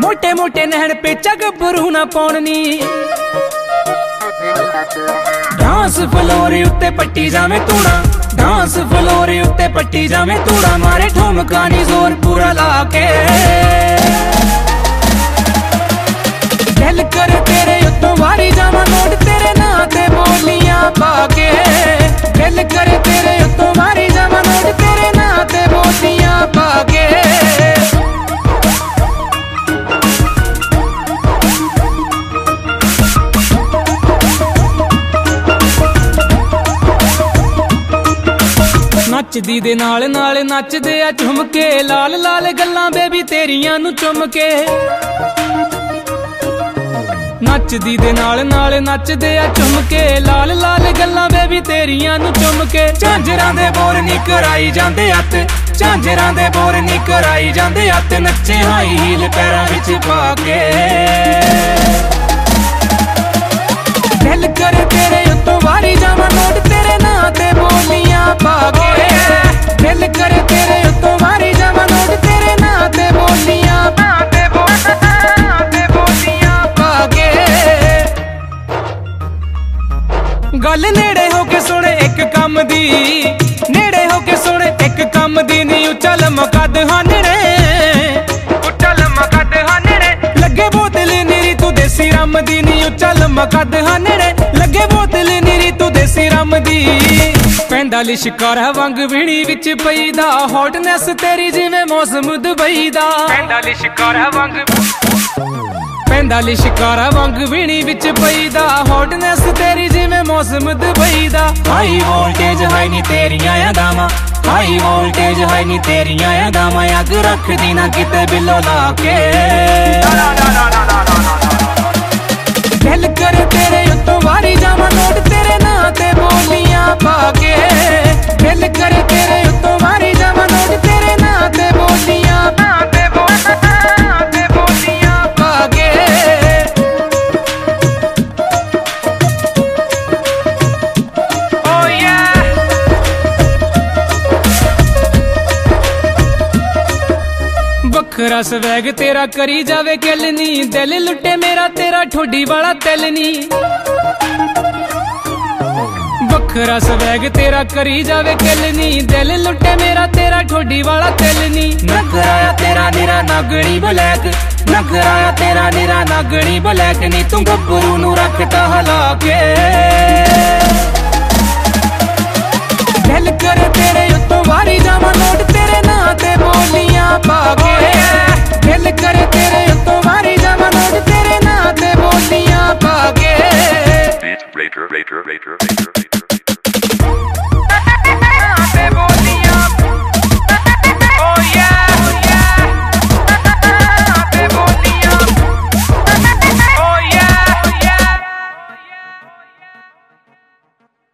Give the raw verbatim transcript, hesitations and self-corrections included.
मोटे मोटे नहन पे गभरू ना पौनी। डांस फ्लोर उत्ते पट्टी जावे तूड़ा, डांस फ्लोर उत्ते पट्टी जावे तूड़ा, मारे ठुमका नी जोर पूरा लाके। दिल करे तेरे उत्तों वारी जावा नोट तेरे ना ते बोलियां पाके। दिल करे तेरे उत्तों वारी जावा नोट तेरे ना ते बोलियां पाके। नचदी दे नाल नाल नचदे आ झुम के, लाल लाल गल्लां बेबी तेरियां नू चुम के। नचदी दे नाल नाल नचदे आ झुम के, लाल लाल गल्लां बेबी तेरियां नू चुम के। झांजरां दे बोर नी कराई जांदे हत्थ, झांजरां दे बोर नी कराई जांदे हत्थ, नच्चे हाई हील पैरां विच पा के। दिल करे तेरे उत्तों वारी जावां नोट तेरे नां ते बोलियां पा के। दिल करे तेरे उत्तों वारी जावां नोट तेरे नां ते बोलियां पा के, बोलियां पा के। गल नेड़े हो के सुने एक कम दी, नेड़े हो के सुने एक कम दी, नी उचल मकद हानड़े, उचल मकद हानड़े। लगे बोतल नीरी तू देसी रम दी, नी उचल मकद हानड़े, लगे बोतल नीरी तू देसी रम दी। पैंदा लिशकार वांग वीणी विच पईदा, हॉटनेस तेरी जिवें मौसम दुबई दा। पैंदा लिशकार वांग, पैंदा लिशकार वांग वीणी विच पईदा, हॉटनेस तेरी जिवें मौसम दुबई दा। हाई वोल्टेज हाई नी तेरियां यादां, हाई वोल्टेज हाई नी तेरियां यादां, अग रखदी ना किते बिलो ला के। दिल करे तेरे उत्तों वारी जावां नोट तेरे नां ते बोलियां पा के। दिल करे तेरे उत्तों वारी जावां नोट तेरे नां ते बोलियां पा के, बोलियां पा के। ओ या बखरा स्वैग तेरा करी जावे किल नी, दिल लुटे मेरा तेरा ठोडी वाला तिल नी। बखरा स्वैग तेरा करी जावे किल नी, दिल लुटे मेरा तेरा ठोडी वाला तिल नी। नखराया तेरा निरा नागणी ब्लैक, नखराया तेरा निरा नागणी ब्लैक, नी तू गब्बरू नू रखता हला के। दिल करे तेरे उत्तों वारी जावां नोट तेरे नां ते बोलियां पा के। दिल करे तेरे उत्तों वारी जावां नोट तेरे नां ते बोलियां पा के।